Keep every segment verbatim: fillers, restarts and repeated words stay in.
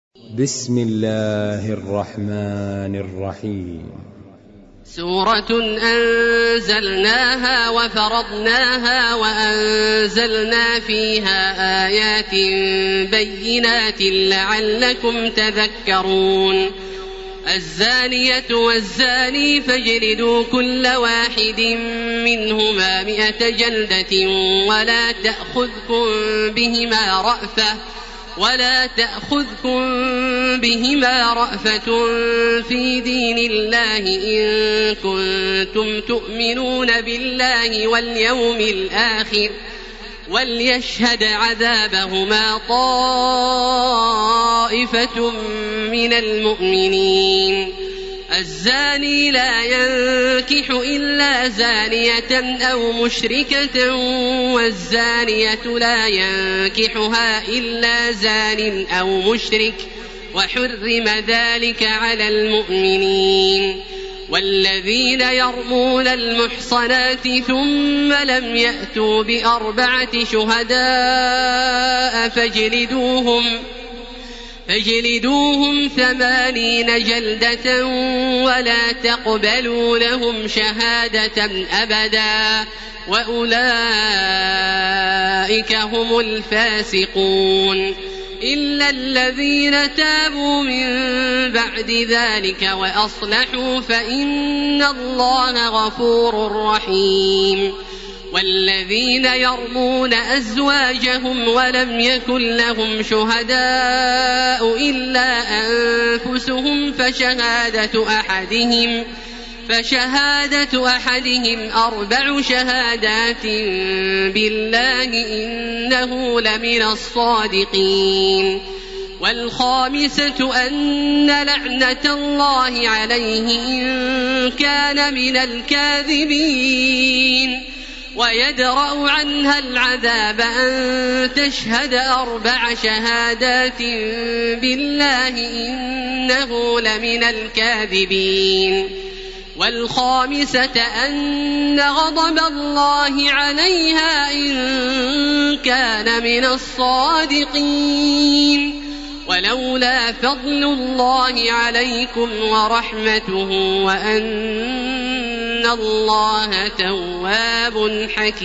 بسم الله الرحمن الرحيم. سورة أنزلناها وفرضناها وأنزلنا فيها آيات بينات لعلكم تذكرون. الزانية والزاني فاجلدوا كل واحد منهما مئة جلدة ولا تأخذكم بهما رأفة ولا تأخذكم بهما رأفة في دين الله إن كنتم تؤمنون بالله واليوم الآخر وليشهد عذابهما طائفة من المؤمنين. الزاني لا ينكح إلا زانية أو مشركة والزانية لا ينكحها إلا زان أو مشرك وحرم ذلك على المؤمنين. والذين يرمون المحصنات ثم لم يأتوا بأربعة شهداء فاجلدوهم فاجلدوهم ثمانين جلدة ولا تقبلوا لهم شهادة أبدا وأولئك هم الفاسقون. إلا الذين تابوا من بعد ذلك وأصلحوا فإن الله غفور رحيم. والذين يرمون أزواجهم ولم يكن لهم شهداء إلا أنفسهم فشهادة أحدهم فشهادة أحدهم أربع شهادات بالله إنه لمن الصادقين. والخامسة أن لعنة الله عليه إن كان من الكاذبين. ويدرأ عنها العذاب أن تشهد أربع شهادات بالله إنه لمن الكاذبين. والخامسة أن غضب الله عليها إن كان من الصادقين. ولولا فضل الله عليكم ورحمته وأن الله تواب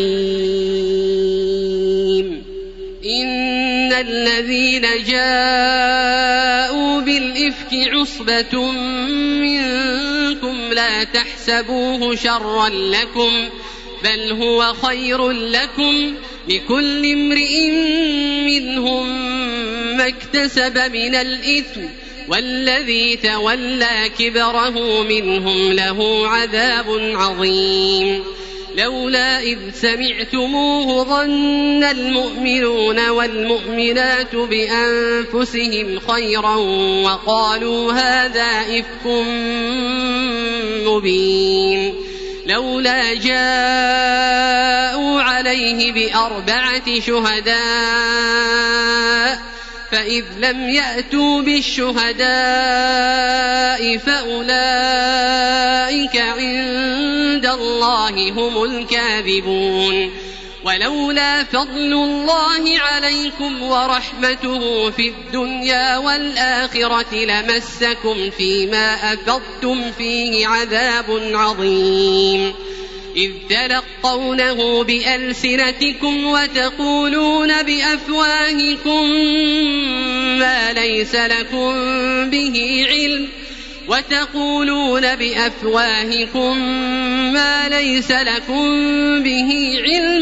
حكيم. إن الذين جاءوا بالإفك عصبة منكم لا تحسبوه شرا لكم بل هو خير لكم لكل امرئ منهم ما اكتسب من الإثم والذي تولى كبره منهم له عذاب عظيم. لولا إذ سمعتموه ظن المؤمنون والمؤمنات بأنفسهم خيرا وقالوا هذا إفك مبين. لولا جاءوا عليه بأربعة شهداء فإذ لم يأتوا بالشهداء فأولئك عند الله هم الكاذبون. ولولا فضل الله عليكم ورحمته في الدنيا والآخرة لمسكم فيما أفضتم فيه عذاب عظيم. إذ تلقونه بألسنتكم وتقولون بأفواهكم ما ليس لكم به علم وتقولون بأفواهكم ما ليس لكم به علم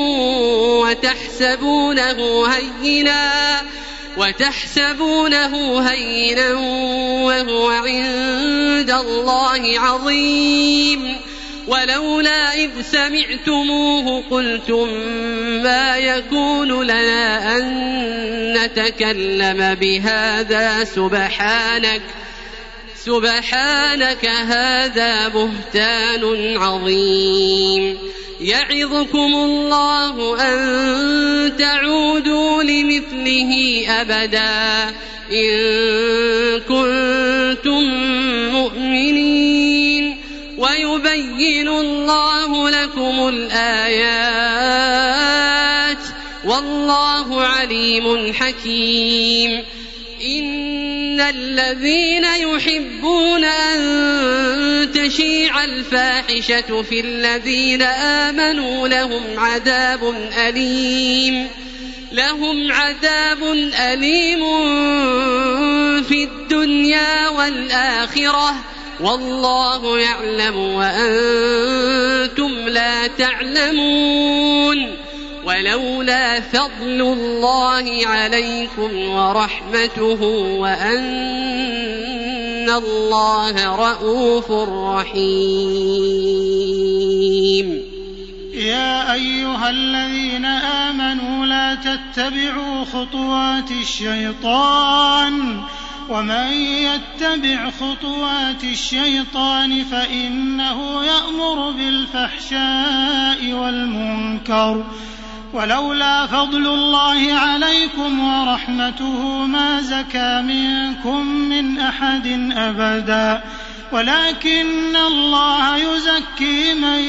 وتحسبونه هينا وتحسبونه هينا وهو عند الله عظيم. ولولا إذ سمعتموه قلتم ما يكون لنا أن نتكلم بهذا سبحانك سبحانك هذا بهتان عظيم. يعظكم الله أن تعودوا لمثله أبدا إن كنتم مؤمنين ويبين الله لكم الآيات والله عليم حكيم. إن إن الذين يحبون أن تشيع الفاحشة في الذين آمنوا لهم عذاب أليم لهم عذاب أليم في الدنيا والآخرة والله يعلم وأنتم لا تعلمون ولولا فضل الله عليكم ورحمته وأن الله رءوف رحيم. يا أيها الذين آمنوا لا تتبعوا خطوات الشيطان ومن يتبع خطوات الشيطان فإنه يأمر بالفحشاء والمنكر ولولا فضل الله عليكم ورحمته ما زكى منكم من أحد أبدا ولكن الله يزكي من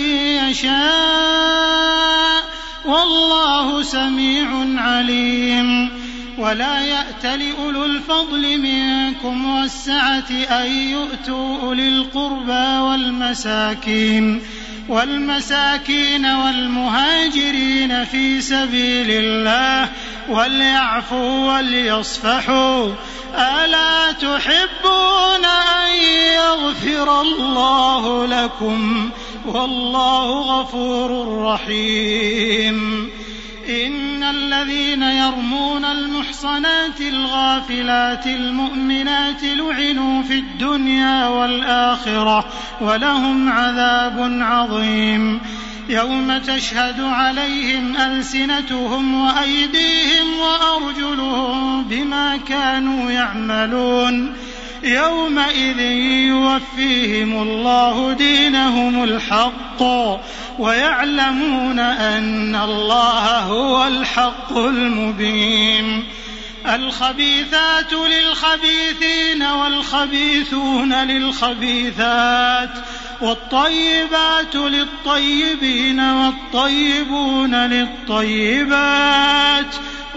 يشاء والله سميع عليم. ولا يأتل أولو الفضل منكم والسعة أن يؤتوا أولي القربى والمساكين والمساكين والمهاجرين في سبيل الله وليعفوا وليصفحوا ألا تحبون أن يغفر الله لكم والله غفور رحيم. إن الذين يرمون المحصنات الغافلات المؤمنات لعنوا في الدنيا والآخرة ولهم عذاب عظيم يوم تشهد عليهم ألسنتهم وأيديهم وأرجلهم بما كانوا يعملون يومئذ يوفيهم الله دينهم الحق ويعلمون أن الله هو الحق المبين. الخبيثات للخبيثين والخبيثون للخبيثات والطيبات للطيبين والطيبون للطيبات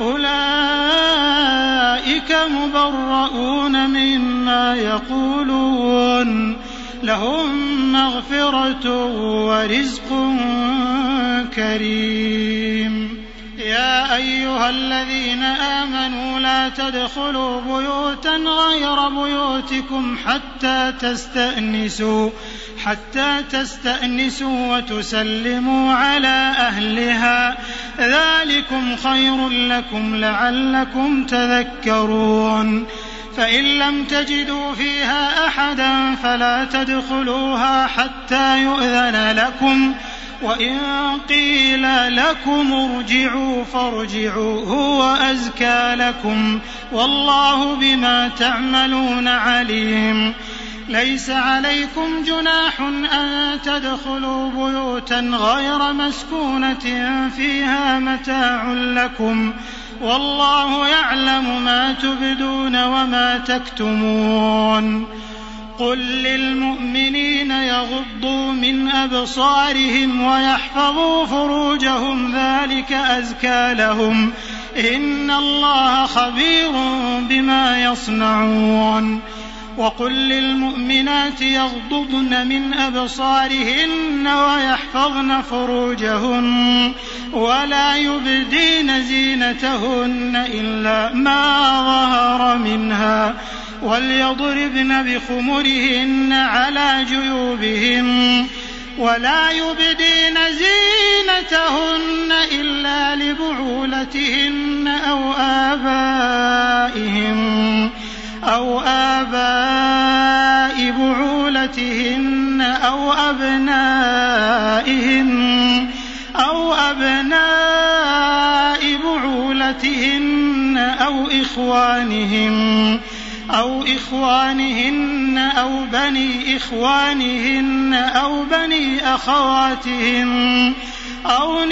أولئك مبرؤون مما يقولون لهم مغفرة ورزق كريم. يا أيها الذين آمنوا لا تدخلوا بيوتا غير بيوتكم حتى تستأنسوا حتى تستأنسوا وتسلموا على أهلها ذلكم خير لكم لعلكم تذكرون. فإن لم تجدوا فيها أحدا فلا تدخلوها حتى يؤذن لكم وإن قيل لكم ارجعوا فارجعوا هو أزكى لكم والله بما تعملون عليم. ليس عليكم جناح أن تدخلوا بيوتا غير مسكونة فيها متاع لكم والله يعلم ما تبدون وما تكتمون. قل للمؤمنين يغضوا من أبصارهم ويحفظوا فروجهم ذلك أزكى لهم إن الله خبير بما يصنعون. وقل للمؤمنات يغضضن من أبصارهن ويحفظن فروجهن ولا يبدين زينتهن إلا ما ظهر منها وليضربن بخمرهن على جيوبهن ولا يبدين زينتهن إلا لبعولتهن أو آبائهن أو آباء بعولتهن أو أبنائهن أو أبناء بعولتهن أو إخوانهن أو إخوانهن أو بني إخوانهن أو بني أخواتهن أو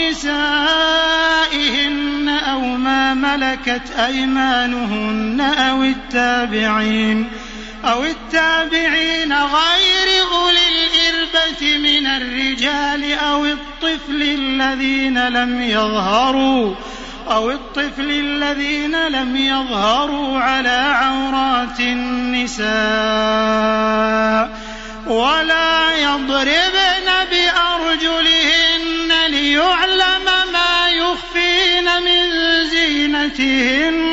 نسائهن أو ما ملكت أيمانهن أو التابعين أو التابعين غير أولي الإربة من الرجال أو الطفل الذين لم يظهروا أو الطفل الذين لم يظهروا على عورات النساء النساء ولا يضربن بأرجلهن ليعلم ما يخفين من زينتهن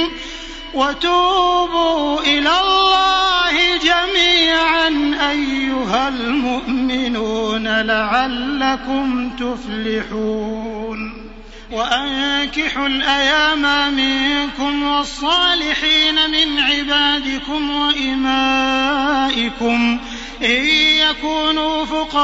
وتوبوا إلى الله جميعا أيها المؤمنون لعلكم تفلحون وأنكحوا الأيام منكم والصالحين من عبادكم وإمائكم إن يكونوا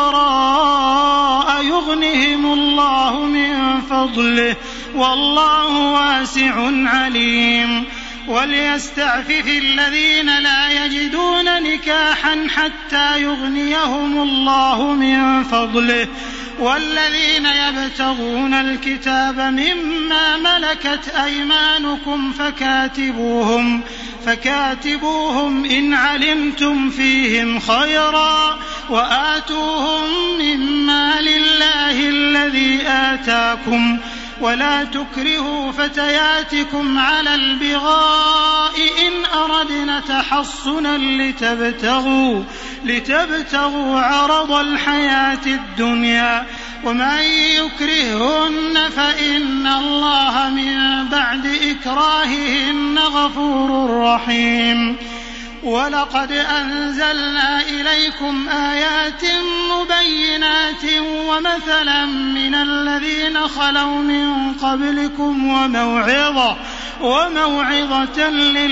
فقراء يغنهم الله من فضله والله واسع عليم وليستعفف الذين لا يجدون نكاحا حتى يغنيهم الله من فضله والذين يبتغون الكتاب مما ملكت أيمانكم فكاتبوهم فكاتبوهم إن علمتم فيهم خيرا وآتوهم مما لله الذي آتاكم ولا تكرهوا فتياتكم على البغاء إن أردنا تحصنا لتبتغوا, لتبتغوا عرض الحياة الدنيا ومن يكرههن فإن الله من بعد إكراههن غفور رحيم ولقد أنزلنا إليكم آيات مبينات ومثلا من الذين خلوا من قبلكم وموعظة, وموعظة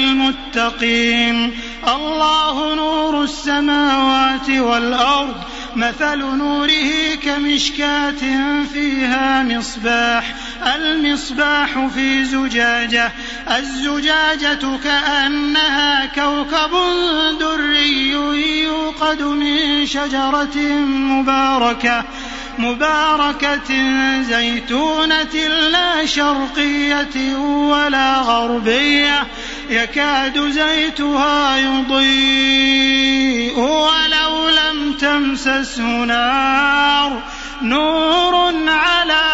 للمتقين الله نور السماوات والأرض مثل نوره كمشكاة فيها مصباح المصباح في زجاجة الزجاجة كأنها كوكب دري يوقد من شجرة مباركة مباركة زيتونة لا شرقية ولا غربية يكاد زيتها يضيء ولو لم تمسسه نار نور على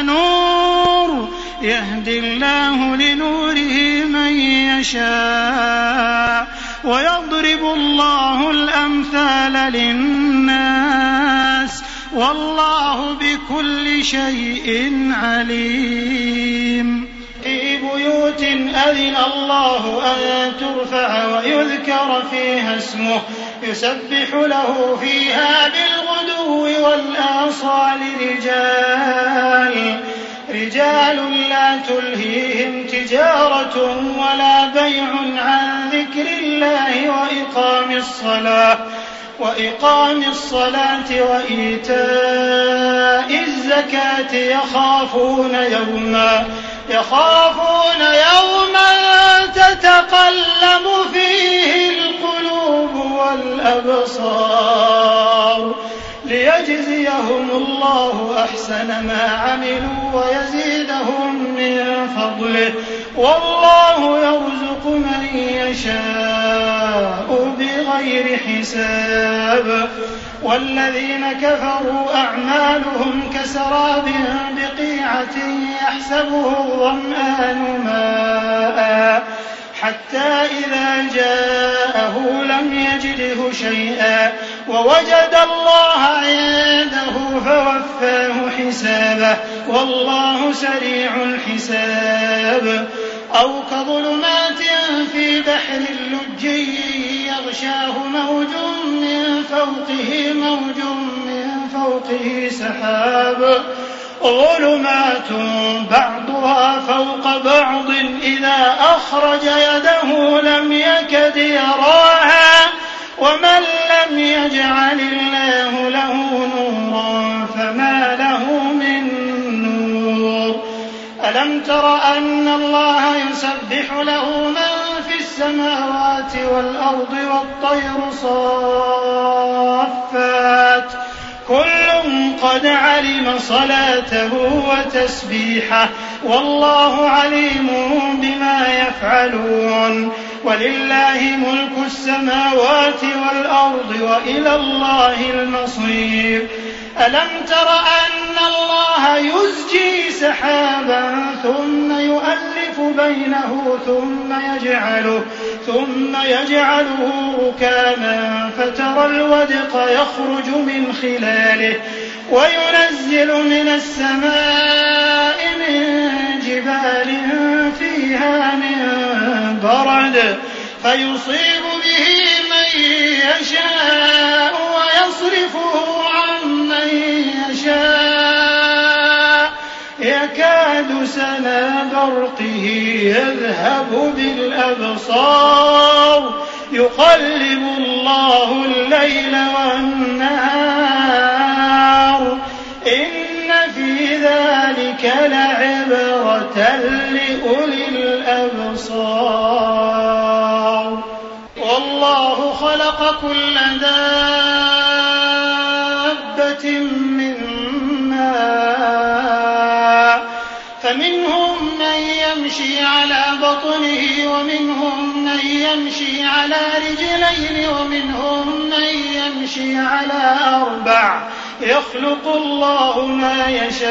نور يهدي الله لنوره من يشاء ويضرب الله الأمثال للناس والله بكل شيء عليم في بيوت أذن الله أن ترفع ويذكر فيها اسمه يسبح له فيها بالغدو والآصال رجال رجال لا تلهيهم تجارة ولا بيع عن ذكر الله وإقام الصلاة وإقام الصلاة وإيتاء الزكاة يخافون يوما يخافون يوما تتقلب فيه القلوب والأبصار ليجزيهم الله أحسن ما عملوا ويزيدهم من فضله والله يرزق من يشاء بغير حساب والذين كفروا أعمالهم كسراب بقيعة يحسبه الظمآن ماء حتى إذا جاءه لم يجده شيئا ووجد الله عنده فوفاه حسابه والله سريع الحساب أو كظلمات في بحر اللجي يغشاه موج من فوقه موج من فوقه سحاب ظلمات بعضها فوق بعض إذا أخرج يده لم يكد يراها ومن لم يجعل الله له نورا فما له من نور ألم تر أن الله يسبح له من في السماوات والأرض والطير صافات كل قد علم صلاته وتسبيحه والله عليم بما يفعلون ولله ملك السماوات والأرض وإلى الله المصير ألم تر أن الله يزجي سحابا ثم يؤلف بينه ثم يجعله, ثم يجعله ركاما فترى الودق يخرج من خلاله وينزل من السماء من جبال فيها من برد فيصيب به من يشاء ويصرفه عن من يشاء يكاد سنا برقه يذهب بالأبصار يقلب الله الليل والنهار إن في ذلك لعبرة لأولي الأبصار والله خلق كل دابة من ماء فمنهم من يمشي على بطنه ومنهم من يمشي على رجلين ومنهم من يمشي على أربع يخلق الله ما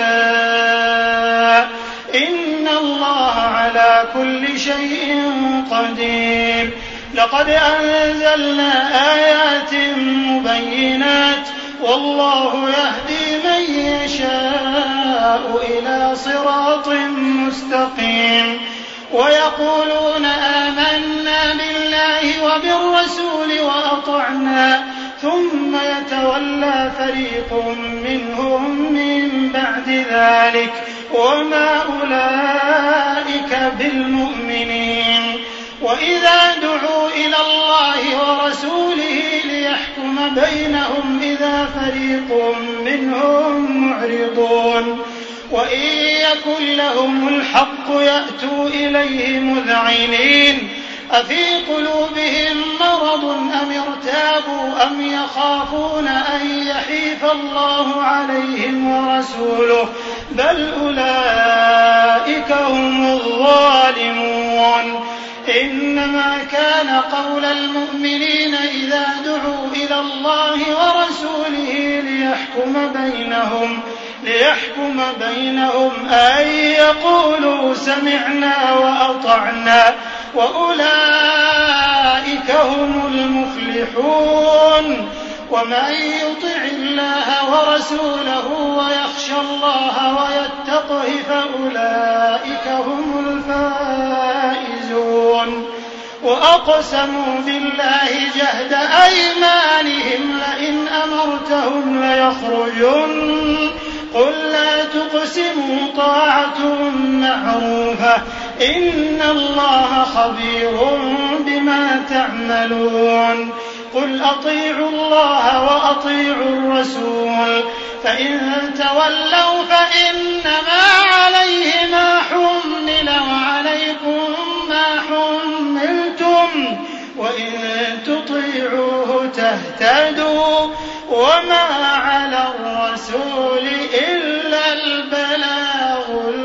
يشاء إن الله على كل شيء قدير لقد أنزلنا آيات مبينات والله يهدي من يشاء إلى صراط مستقيم ويقولون آمنا بالله وبالرسول وأطعنا ثم يتولى فريق منهم من بعد ذلك وما أولئك بالمؤمنين وإذا دعوا إلى الله ورسوله ليحكم بينهم إذا فريق منهم معرضون وإن يكن لهم الحق يأتوا إليه مذعنين أفي قلوبهم مرض أم ارتابوا أم يخافون أن يحيف الله عليهم ورسوله بل أولئك هم الظالمون إنما كان قول المؤمنين إذا دعوا إلى الله ورسوله ليحكم بينهم ليحكم بينهم أن يقولوا سمعنا وأطعنا وأولئك هم المفلحون ومن يطع الله ورسوله ويخشى الله ويتقه فأولئك هم الفائزون وأقسموا بالله جهد أيمانهم لئن أمرتهم ليخرجن قل لا تقسموا طاعة معروفة إن الله خبير بما تعملون قل أطيعوا الله وأطيعوا الرسول فإن تولوا فإنما عليه ما حمل وعليكم ما حملتم وإن تطيعوه تهتدوا وما على الرسول إلا البلاغ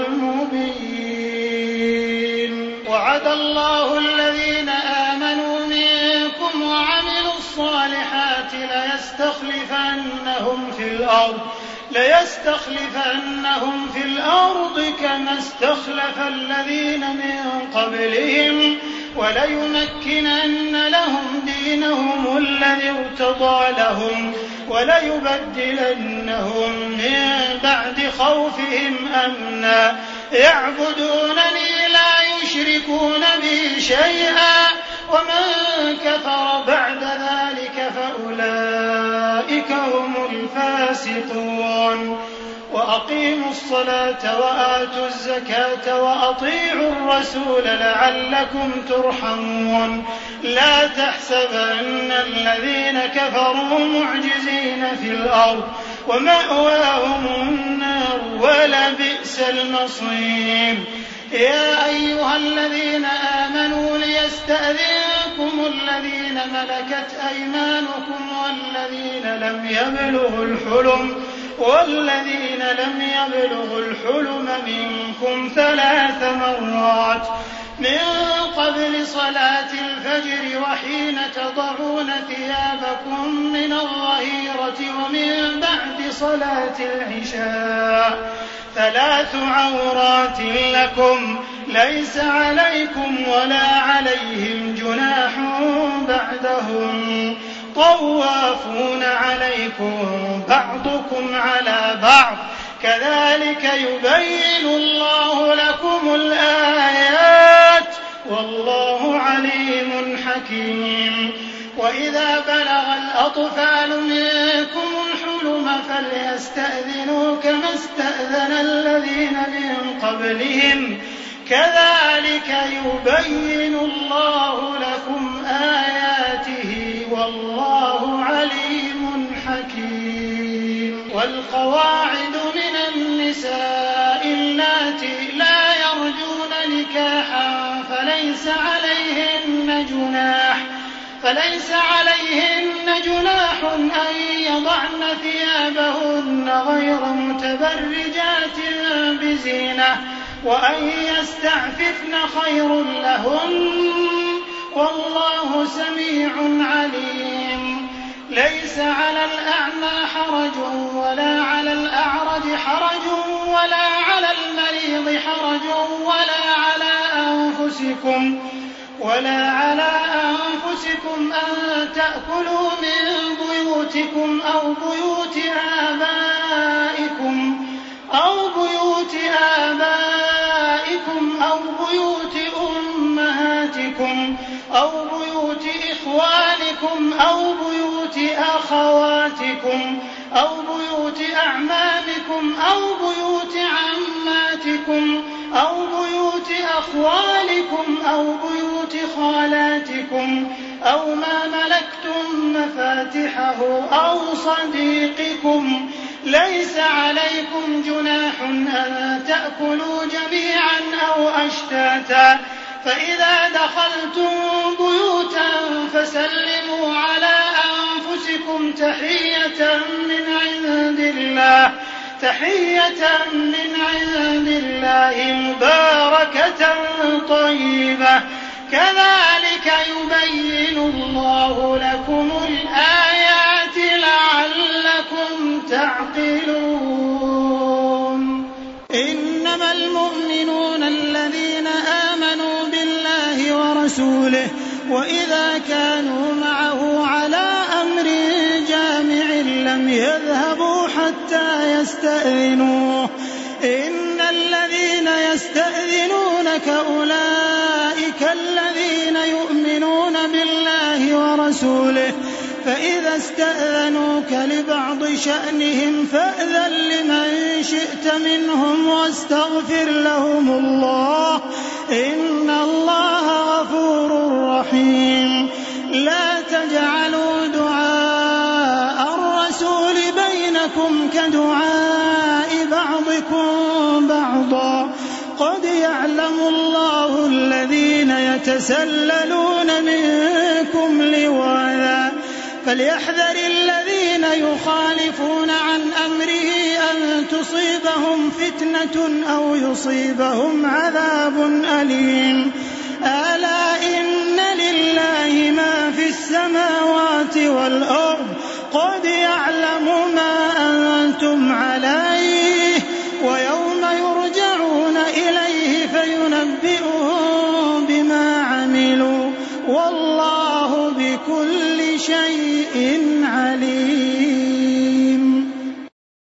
المبين وعد الله الذين آمنوا منكم وعملوا الصالحات ليستخلفنهم في الأرض ليستخلفنهم في الأرض كما استخلف الذين من قبلهم وليمكنن لهم دينهم الذي ارتضى لهم وليبدلنهم من بعد خوفهم أمنا يعبدونني لا يشركون بي شيئا ومن كفر بعد ذلك فأولئك هم الفاسقون وأقيموا الصلاة وآتوا الزكاة وأطيعوا الرسول لعلكم ترحمون لا تحسبن الذين كفروا معجزين في الأرض ومأواهم النار ولبئس المصير يا أيها الذين آمنوا ليستأذنكم الذين ملكت أيمانكم والذين لم يبلغوا الحلم والذين لم يبلغوا الحلم منكم ثلاث مرات من قبل صلاة الفجر وحين تضعون ثيابكم من الظهيرة ومن بعد صلاة العشاء ثلاث عورات لكم ليس عليكم ولا عليهم جناح جناح بعدهم طوافون عليكم بعضكم على بعض كذلك يبين الله لكم الآيات والله عليم حكيم. وإذا بلغ الأطفال منكم الحلم فليستأذنوا كما استأذن الذين من قبلهم كذلك يبين الله لكم آياته والله عليم حكيم. والقواعد من النساء اللاتي لا يرجون نكاحا فليس عليهن جناح فليس عليهن جناح أن يضعن ثيابهن غير متبرجات بزينة وأن يستعففن خير لهن والله سميع عليم. ليس على الأعمى حرج ولا على الأعرج حرج ولا على المريض حرج ولا على أنفسكم ولا على أنفسكم أن تأكلوا من بيوتكم أو بيوت آبائكم أو بيوت آبائكم أو بيوت أمهاتكم أو بيوت إخوانكم أو بيوت أخواتكم أو بيوت أعمامكم أو بيوت عماتكم أو بيوت أخوالكم أو بيوت خالاتكم أو ما ملكتم مفاتحه أو صديقكم. ليس عليكم جناح أن تأكلوا جميعا أو أشتاتا فإذا دخلتم بيوتا فسلموا على أنفسكم تحية من عند الله تحية من عند الله مباركة طيبة كذلك يبين الله لكم الآيات لعلكم تعقلون. إنما المؤمنون الذين آمنوا بالله ورسوله وإذا كانوا معه على أمر جامع لم يذهبوا حتى يستأذنوه. إن الذين يستأذنونك أولئك الذين يؤمنون بالله ورسوله فإذا استأذنوك لبعض شأنهم فأذن لمن شئت منهم واستغفر لهم الله إن الله غفور رحيم. لا تجعلوا دعاء الرسول بينكم كدعاء بعضكم بعضا قد يعلم الله الذين يتسللون منكم لواذا فليحذر الذين يخالفون عن أمره أن تصيبهم فتنة أو يصيبهم عذاب أليم. ألا إن لله ما في السماوات والأرض قد يعلم